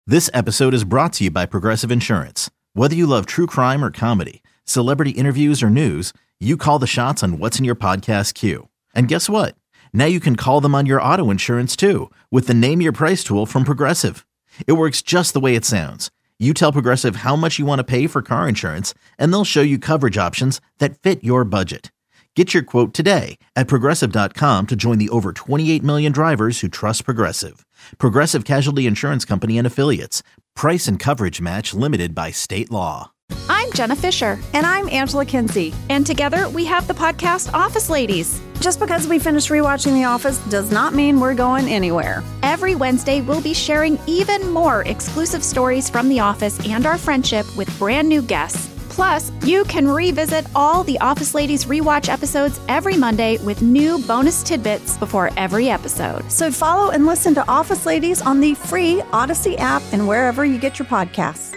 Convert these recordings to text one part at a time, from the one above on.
This episode is brought to you by Progressive Insurance. Whether you love true crime or comedy, celebrity interviews or news, you call the shots on what's in your podcast queue. And guess what? Now you can call them on your auto insurance too with the Name Your Price tool from Progressive. It works just the way it sounds. You tell Progressive how much you want to pay for car insurance, and they'll show you coverage options that fit your budget. Get your quote today at Progressive.com to join the over 28 million drivers who trust Progressive. Progressive Casualty Insurance Company and Affiliates. Price and coverage match limited by state law. I'm Jenna Fisher. And I'm Angela Kinsey. And together we have the podcast Office Ladies. Just because we finished rewatching The Office does not mean we're going anywhere. Every Wednesday, we'll be sharing even more exclusive stories from The Office and our friendship with brand new guests. Plus, you can revisit all the Office Ladies rewatch episodes every Monday with new bonus tidbits before every episode. So follow and listen to Office Ladies on the free Odyssey app and wherever you get your podcasts.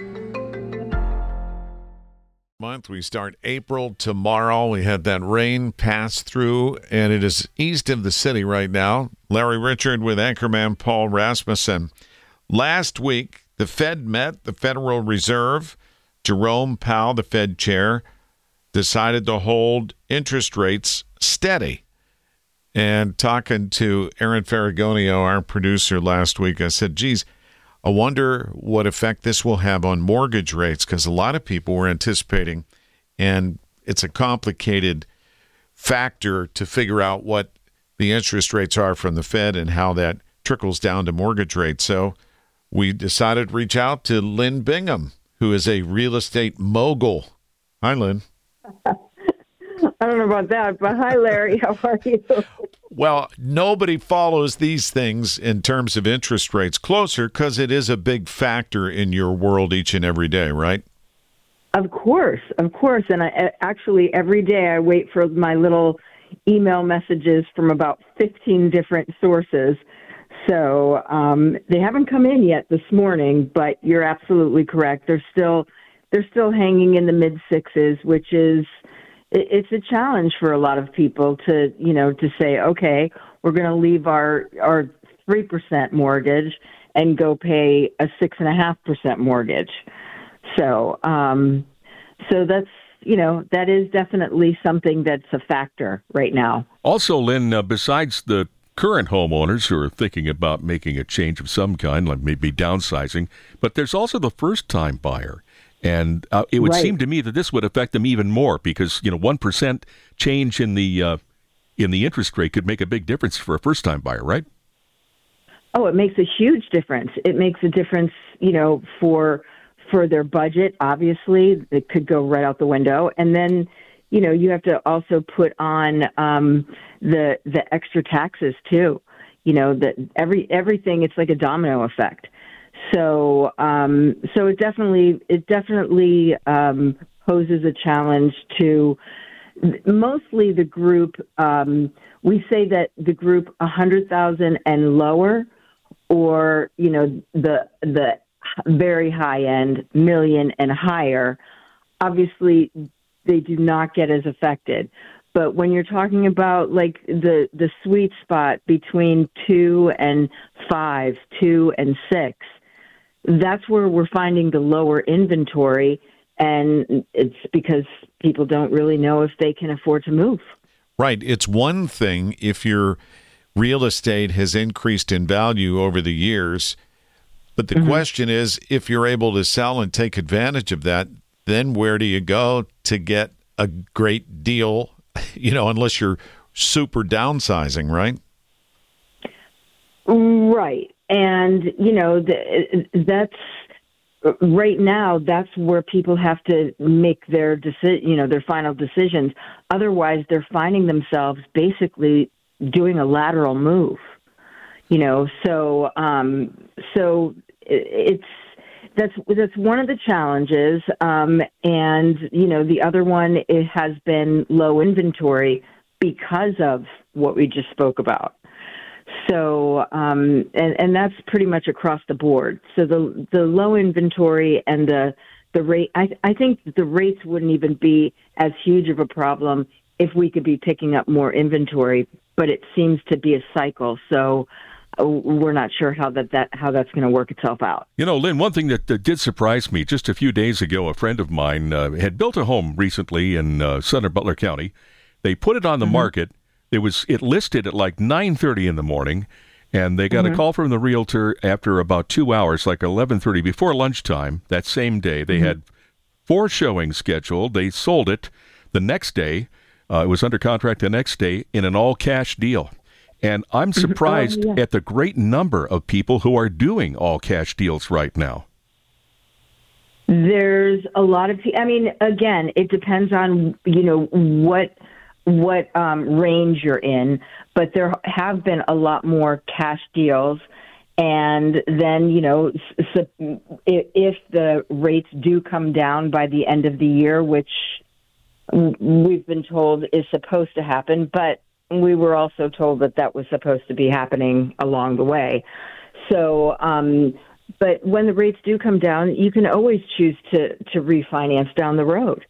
We start April tomorrow. We had that rain pass through, and it is east of the city right now. Larry Richard with anchorman Paul Rasmussen. Last week, the Fed met, the Federal Reserve. Jerome Powell, the Fed chair, decided to hold interest rates steady. And talking to Aaron Ferragonio, our producer, last week, I said, geez, I wonder what effect this will have on mortgage rates, because a lot of people were anticipating, and it's a complicated factor to figure out what the interest rates are from the Fed and how that trickles down to mortgage rates. So we decided to reach out to Lynn Bingham, who is a real estate mogul. Hi, Lynn. I don't know about that, but hi, Larry. How are you? Well, nobody follows these things in terms of interest rates closer because it is a big factor in your world each and every day, right? Of course. And I actually, every day I wait for my little email messages from about 15 different sources. So they haven't come in yet this morning, but you're absolutely correct. They're still hanging in the mid sixes, which is it's a challenge for a lot of people to say, okay, we're going to leave our 3% mortgage and go pay a 6.5% mortgage. So that's that is definitely something that's a factor right now. Also, Lynn, besides the current homeowners who are thinking about making a change of some kind, like maybe downsizing, but there's also the first-time buyer. And it would seem to me that this would affect them even more because, 1% change in the interest rate could make a big difference for a first-time buyer, right? Oh, it makes a huge difference. It makes a difference, for their budget, obviously. It could go right out the window. And then you have to also put on the extra taxes too. Everything. It's like a domino effect. So it definitely poses a challenge to mostly the group. We say that the group 100,000 and lower, or the very high end million and higher. Obviously, they do not get as affected. But when you're talking about like the sweet spot between 2 and 5, 2 and 6, that's where we're finding the lower inventory. And it's because people don't really know if they can afford to move. Right. It's one thing if your real estate has increased in value over the years. But the question is, if you're able to sell and take advantage of that, then where do you go to get a great deal, unless you're super downsizing, right? Right. And, that's right now, that's where people have to make their their final decisions. Otherwise, they're finding themselves basically doing a lateral move, so that's one of the challenges. And, the other one, it has been low inventory because of what we just spoke about. So, and that's pretty much across the board. So the low inventory and the rate, I think the rates wouldn't even be as huge of a problem if we could be picking up more inventory, but it seems to be a cycle. So we're not sure how that's going to work itself out. You know, Lynn, one thing that did surprise me just a few days ago, a friend of mine had built a home recently in southern Butler County. They put it on the market. It listed at like 9:30 in the morning, and they got a call from the realtor after about 2 hours, like 11:30, before lunchtime that same day. They had 4 showings scheduled. They sold it the next day. It was under contract the next day in an all-cash deal. And I'm surprised at the great number of people who are doing all-cash deals right now. There's a lot of people. I mean, again, it depends on, what range you're in, but there have been a lot more cash deals. And then, if the rates do come down by the end of the year, which we've been told is supposed to happen, but we were also told that was supposed to be happening along the way. So, but when the rates do come down, you can always choose to refinance down the road,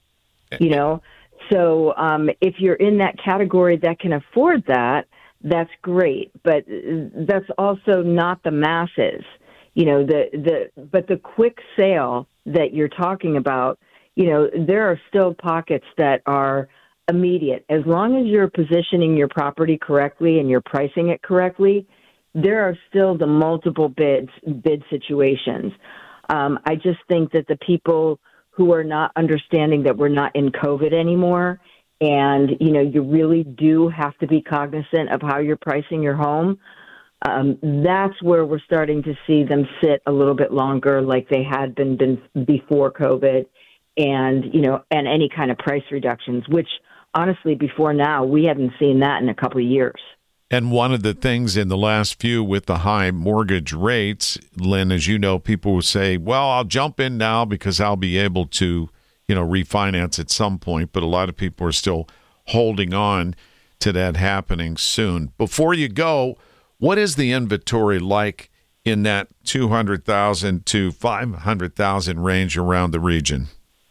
So if you're in that category that can afford that, that's great. But that's also not the masses, but the quick sale that you're talking about, there are still pockets that are immediate. As long as you're positioning your property correctly and you're pricing it correctly, there are still the multiple bid situations. I just think that the people who are not understanding that we're not in COVID anymore, and, you really do have to be cognizant of how you're pricing your home, that's where we're starting to see them sit a little bit longer like they had been before COVID, and, and any kind of price reductions, which honestly, before now, we haven't seen that in a couple of years. And one of the things in the last few with the high mortgage rates, Lynn, as you know, people will say, well, I'll jump in now because I'll be able to, refinance at some point. But a lot of people are still holding on to that happening soon. Before you go, what is the inventory like in that 200,000 to 500,000 range around the region?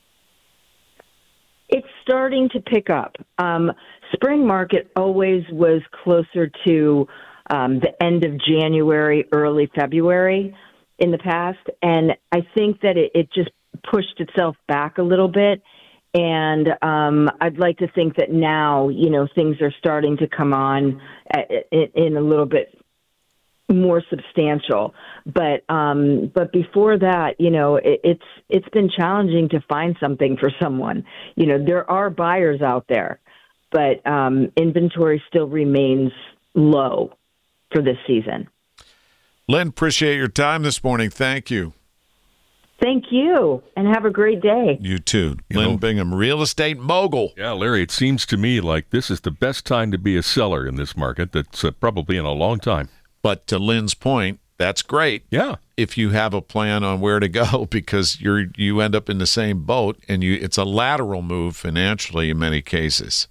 It's starting to pick up. Spring market always was closer to the end of January, early February in the past. And I think that it just pushed itself back a little bit. And I'd like to think that now, things are starting to come on in a little bit more substantial. But before that, it's been challenging to find something for someone. There are buyers out there, but inventory still remains low for this season. Lynn, appreciate your time this morning. Thank you. Thank you, and have a great day. You too. Lynn Bingham, real estate mogul. Yeah, Larry, it seems to me like this is the best time to be a seller in this market that's probably in a long time. But to Lynn's point, that's great. Yeah. If you have a plan on where to go, because you end up in the same boat, and it's a lateral move financially in many cases.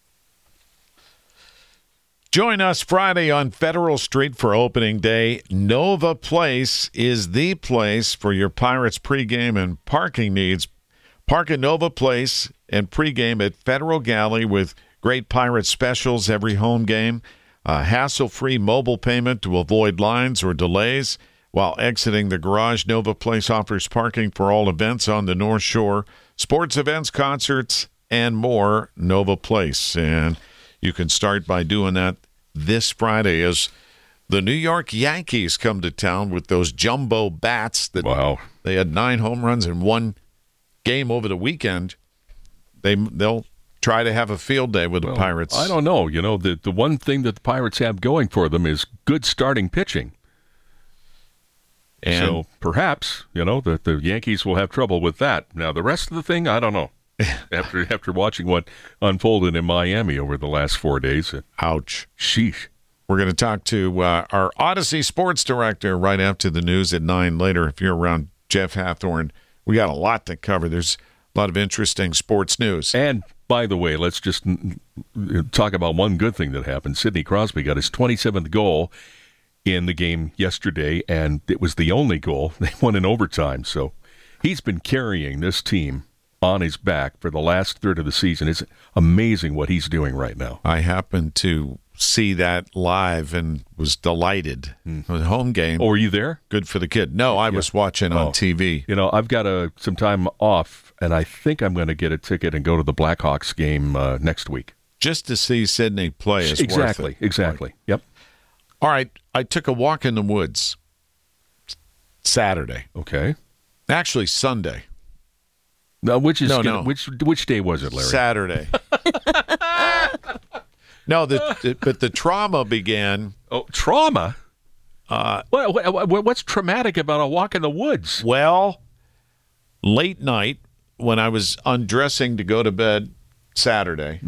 Join us Friday on Federal Street for opening day. Nova Place is the place for your Pirates pregame and parking needs. Park at Nova Place and pregame at Federal Galley with great Pirates specials every home game. A hassle-free mobile payment to avoid lines or delays. While exiting the garage, Nova Place offers parking for all events on the North Shore, sports events, concerts, and more. Nova Place. And you can start by doing that this Friday as the New York Yankees come to town with those jumbo bats. Wow. They had 9 home runs in one game over the weekend. They'll try to have a field day with the Pirates. I don't know. The one thing that the Pirates have going for them is good starting pitching. And so perhaps, the Yankees will have trouble with that. Now, the rest of the thing, I don't know. After watching what unfolded in Miami over the last 4 days. Ouch. Sheesh. We're going to talk to our Odyssey sports director right after the news at 9 later. If you're around, Jeff Hathorn, we got a lot to cover. There's a lot of interesting sports news. And by the way, let's just talk about one good thing that happened. Sidney Crosby got his 27th goal in the game yesterday, and it was the only goal. They won in overtime. So he's been carrying this team on his back for the last third of the season. It's amazing what he's doing right now. I happened to see that live and was delighted. It was a home game. Oh, were you there? Good for the kid. No, I was watching on TV. You know, I've got some time off, and I think I'm going to get a ticket and go to the Blackhawks game next week. Just to see Sydney play is exactly, worth it. Exactly. Right. Yep. All right. I took a walk in the woods Saturday. Okay. Actually, Sunday. Now, which No. which day was it, Larry? Saturday. No, but the trauma began. Oh, trauma? What's traumatic about a walk in the woods? Well, late night when I was undressing to go to bed Saturday,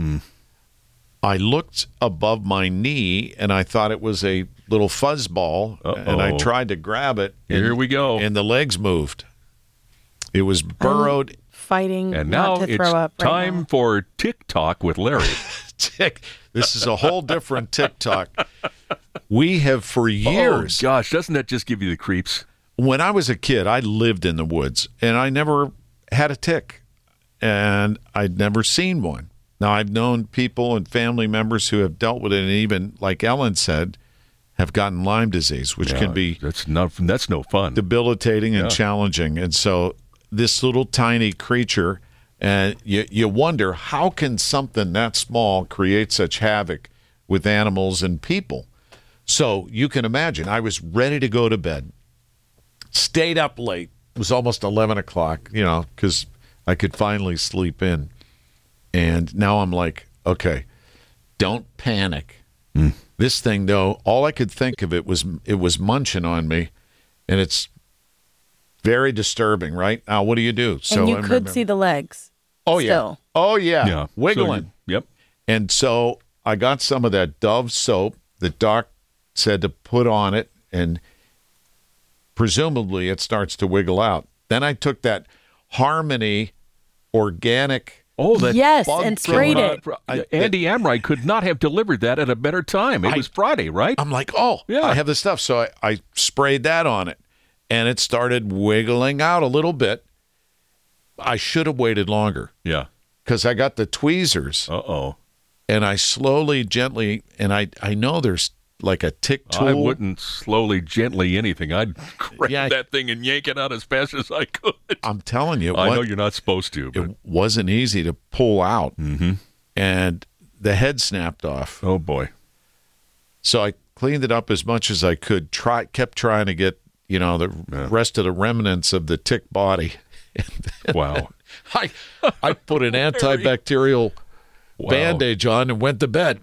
I looked above my knee and I thought it was a little fuzzball, and I tried to grab it. Here we go. And the legs moved. It was burrowed. Fighting And not now to it's throw up right time now. for TikTok with Larry. This is a whole different TikTok. We have for years. Oh, gosh, doesn't that just give you the creeps? When I was a kid, I lived in the woods, and I never had a tick, and I'd never seen one. Now, I've known people and family members who have dealt with it, and even, like Ellen said, have gotten Lyme disease, which can be that's no fun. debilitating and challenging. And so this little tiny creature, and you wonder, how can something that small create such havoc with animals and people? So you can imagine, I was ready to go to bed, stayed up late. It was almost 11 o'clock, because I could finally sleep in. And now I'm like, okay, don't panic. This thing, though, all I could think of it was munching on me, and it's very disturbing, right? Now, what do you do? So And you could see the legs. Oh, yeah. still. Oh, yeah. Wiggling. So yep. And so I got some of that Dove soap that Doc said to put on it, and presumably it starts to wiggle out. Then I took that Harmony organic. Oh, that Yes, bug and sprayed killer. it. Andy Amrite could not have delivered that at a better time. It was Friday, right? I'm like, oh, Yeah. I have the stuff. So I sprayed that on it, and it started wiggling out a little bit. I should have waited longer Yeah. because I got the tweezers, Uh-oh. and I slowly, gently, and I know there's like a tick tool. I wouldn't slowly, gently anything. I'd grab Yeah. that thing and yank it out as fast as I could. I'm telling you, I know you're not supposed to, but it wasn't easy to pull out, and the head snapped off. oh boy. So I cleaned it up as much as I could. Kept trying to get the rest of the remnants of the tick body. Wow. I put an antibacterial Wow. bandage on and went to bed.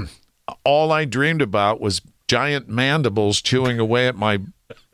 All I dreamed about was giant mandibles chewing away at my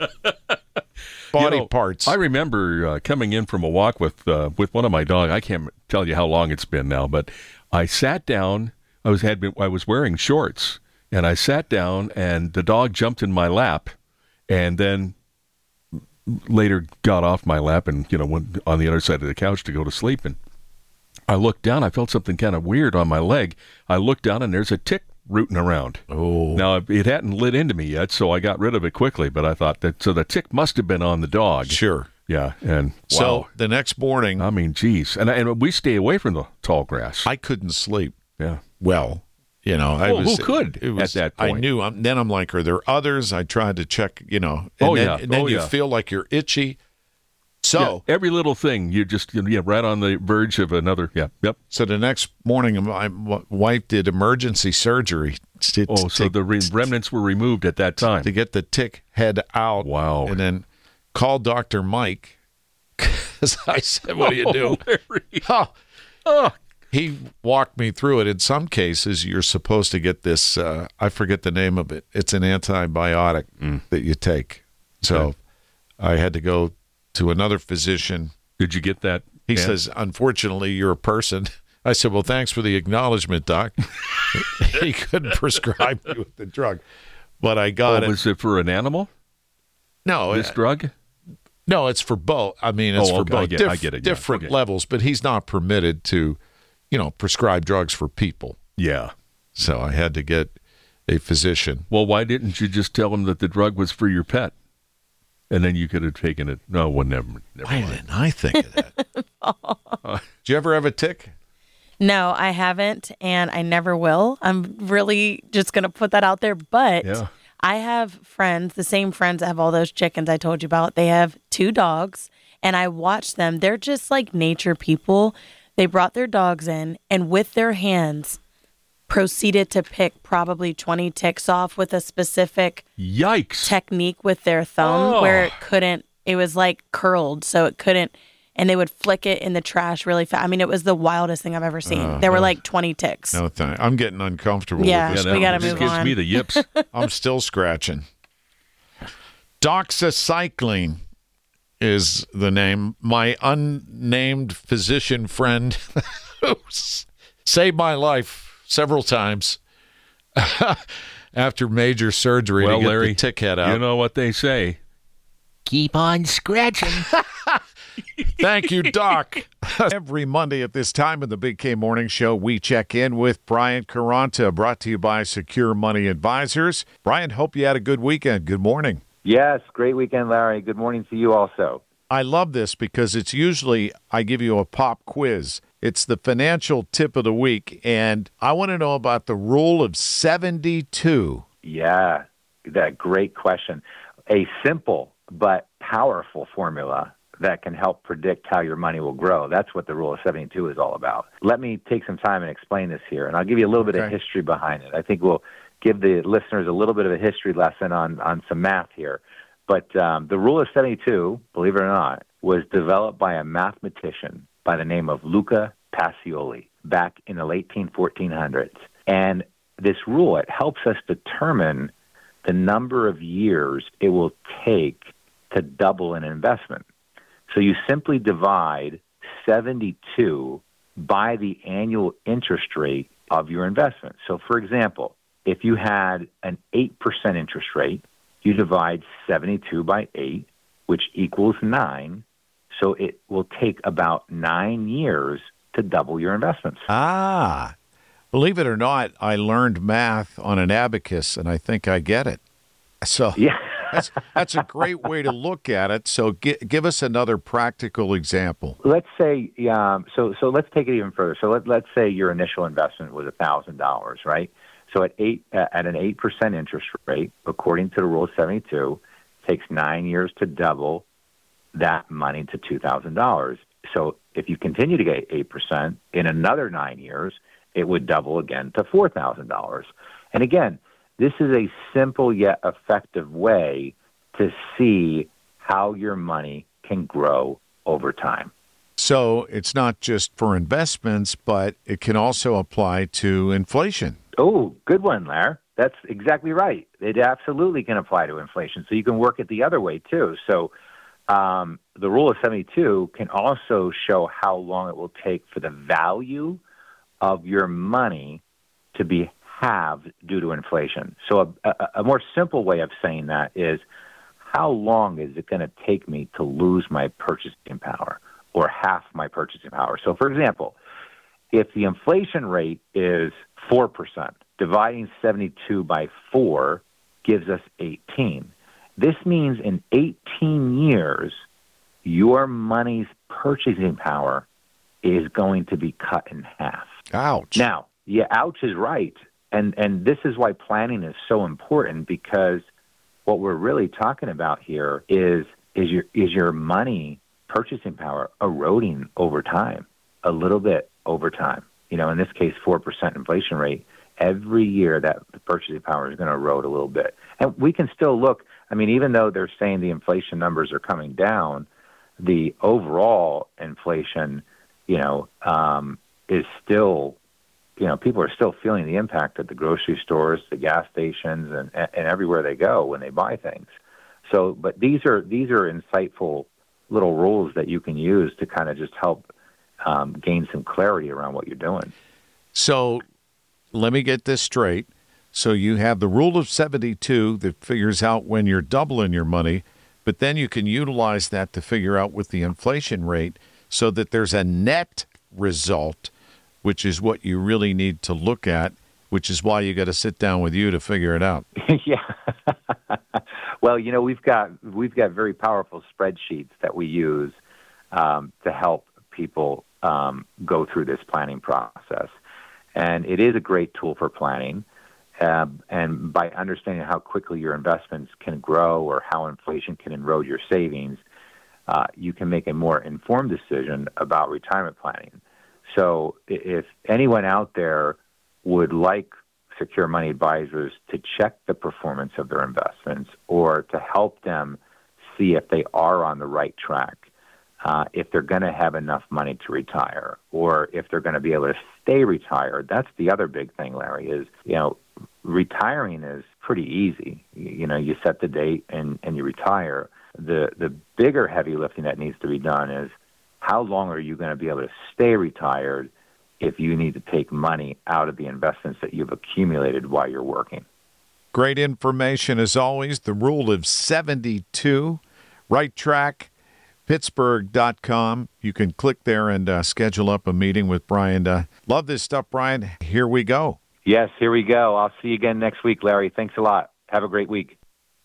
body parts. I remember coming in from a walk with one of my dogs. I can't tell you how long it's been now, but I sat down. I was wearing shorts, and I sat down, and the dog jumped in my lap, and then later got off my lap and went on the other side of the couch to go to sleep. And I looked down. I felt something kind of weird on my leg. I looked down, and there's a tick rooting around. Oh. Now, it hadn't lit into me yet, so I got rid of it quickly, but I thought so the tick must have been on the dog. Sure. Yeah, and So wow. the next morning, I mean, geez. And we stay away from the tall grass. I couldn't sleep. Yeah. Well, Who could at that point? I knew. Then I'm like, are there others? I tried to check, and then you feel like you're itchy. So Yeah, every little thing, you just, right on the verge of another. Yeah, yep. So the next morning, my wife did emergency surgery. So the remnants were removed at that time. To get the tick head out. Wow. And then called Dr. Mike, because I said, what do you do? Oh, He walked me through it. In some cases, you're supposed to get this, I forget the name of it. It's an antibiotic that you take. So I had to go to another physician. did you get that? He says, unfortunately, you're a person. I said, well, thanks for the acknowledgement, Doc. He couldn't prescribe me with the drug, but I got it. Was it for an animal, No, this drug? no, it's for both. I mean, it's for okay, both. I get it. Yeah, Different okay. levels, but he's not permitted to, prescribe drugs for people. Yeah. So I had to get a physician. Well, why didn't you just tell him that the drug was for your pet? And then you could have taken it. No, well, never Why mind. didn't I think of that? Did you ever have a tick? No, I haven't, and I never will. I'm really just going to put that out there. But I have friends, the same friends that have all those chickens I told you about. They have 2 dogs, and I watch them. They're just like nature people. They brought their dogs in, and with their hands proceeded to pick probably 20 ticks off with a specific technique with their thumb where it was like curled, so it couldn't. And they would flick it in the trash really fast. I mean, it was the wildest thing I've ever seen. There were like 20 ticks. No, I'm getting uncomfortable with this. We got to move on. This gives me the yips. I'm still scratching. Doxycycline is the name. My unnamed physician friend saved my life several times after major surgery to get Larry, the tick head out. You know what they say. Keep on scratching. Thank you, Doc. Every Monday at this time in the Big K Morning Show, we check in with Brian Caranta, brought to you by Secure Money Advisors. Brian, hope you had a good weekend. Good morning. Yes, great weekend, Larry. Good morning to you also. I love this because it's usually I give you a pop quiz. It's the financial tip of the week, and I want to know about the rule of 72. Yeah, that great question. A simple but powerful formula that can help predict how your money will grow. That's what the Rule of 72 is all about. Let me take some time and explain this here, and I'll give you a little bit of history behind it. I think we'll give the listeners a little bit of a history lesson on some math here. But the Rule of 72, believe it or not, was developed by a mathematician by the name of Luca Pacioli back in the late 1400s. And this rule, it helps us determine the number of years it will take to double an investment. So you simply divide 72 by the annual interest rate of your investment. So, for example, if you had an 8% interest rate, you divide 72 by 8, which equals 9. So it will take about 9 years to double your investments. Believe it or not, I learned math on an abacus, and I think I get it. So yeah. That's a great way to look at it. So give us another practical example. Let's say, so let's take it even further. So let's say your initial investment was $1,000, right? So at an 8% interest rate, according to the Rule of 72, it takes 9 years to double that money to $2,000. So if you continue to get 8%, in another 9 years, it would double again to $4,000. And again, this is a simple yet effective way to see how your money can grow over time. So it's not just for investments, but it can also apply to inflation. Oh, good one, Larry. That's exactly right. It absolutely can apply to inflation. So you can work it the other way, too. So the Rule of 72 can also show how long it will take for the value of your money to be halved due to inflation. So a more simple way of saying that is, how long is it going to take me to lose my purchasing power or half my purchasing power? So, for example, if the inflation rate is 4%, dividing 72 by 4 gives us 18. This means in 18 years, your money's purchasing power is going to be cut in half. Ouch. Now, yeah, ouch is right. And this is why planning is so important, because what we're really talking about here is your money purchasing power eroding over time, a little bit over time. You know, in this case, 4% inflation rate. Every year that the purchasing power is going to erode a little bit. And we can still look, I mean, even though they're saying the inflation numbers are coming down, the overall inflation, is still, people are still feeling the impact at the grocery stores, the gas stations, and everywhere they go when they buy things. So, but these are insightful little rules that you can use to kind of just help gain some clarity around what you're doing. So let me get this straight. So you have the Rule of 72 that figures out when you're doubling your money, but then you can utilize that to figure out with the inflation rate so that there's a net result, which is what you really need to look at, which is why you got to sit down with you to figure it out. Yeah. Well, we've got very powerful spreadsheets that we use to help people go through this planning process. And it is a great tool for planning. And by understanding how quickly your investments can grow or how inflation can erode your savings, you can make a more informed decision about retirement planning. So if anyone out there would like Secure Money Advisors to check the performance of their investments or to help them see if they are on the right track, if they're going to have enough money to retire, or if they're going to be able to stay retired. That's the other big thing, Larry, is, retiring is pretty easy. You set the date and you retire. The bigger heavy lifting that needs to be done is how long are you going to be able to stay retired if you need to take money out of the investments that you've accumulated while you're working. Great information as always. The Rule of 72, Right Track, Pittsburgh.com. You can click there and schedule up a meeting with Brian. Love this stuff, Brian. Here we go. Yes, here we go. I'll see you again next week, Larry. Thanks a lot. Have a great week.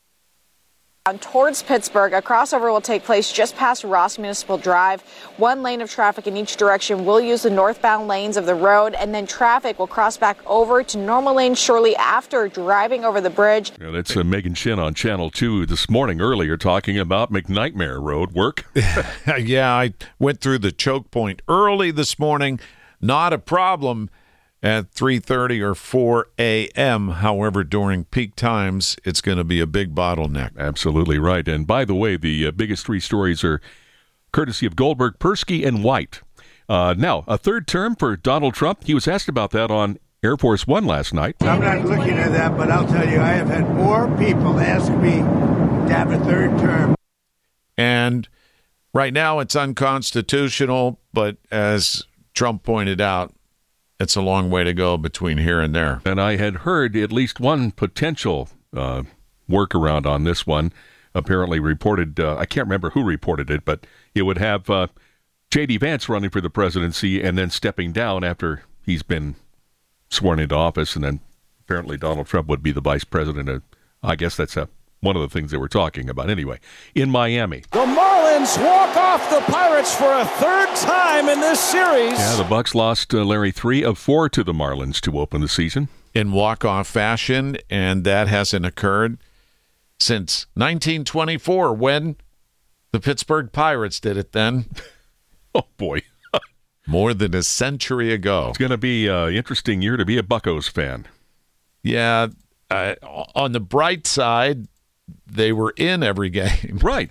Towards Pittsburgh, a crossover will take place just past Ross Municipal Drive. One lane of traffic in each direction will use the northbound lanes of the road, and then traffic will cross back over to normal lanes shortly after driving over the bridge. Yeah, that's Megan Shin on Channel 2 this morning earlier talking about McNightmare Road work. Yeah, I went through the choke point early this morning. Not a problem at 3:30 or 4 a.m. However, during peak times, it's going to be a big bottleneck. Absolutely right. And by the way, the biggest three stories are courtesy of Goldberg, Persky, and White. Now, a third term for Donald Trump. He was asked about that on Air Force One last night. I'm not looking at that, but I'll tell you, I have had more people ask me to have a third term. And right now, it's unconstitutional, but as Trump pointed out, it's a long way to go between here and there. And I had heard at least one potential workaround on this one, apparently reported, I can't remember who reported it, but it would have J.D. Vance running for the presidency and then stepping down after he's been sworn into office, and then apparently Donald Trump would be the vice president. I guess that's one of the things they were talking about. Anyway, in Miami. The Marlins walk off the Pirates for a third time in this series. Yeah, the Bucs lost, Larry, 3 of 4 to the Marlins to open the season. In walk-off fashion, and that hasn't occurred since 1924 when the Pittsburgh Pirates did it then. Oh, boy. More than a century ago. It's going to be an interesting year to be a Buccos fan. Yeah, on the bright side, they were in every game. Right.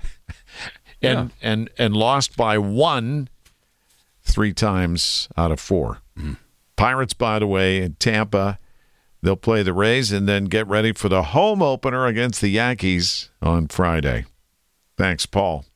and lost by 1 3 times out of 4. Mm. Pirates, by the way, in Tampa, they'll play the Rays and then get ready for the home opener against the Yankees on Friday. Thanks, Paul.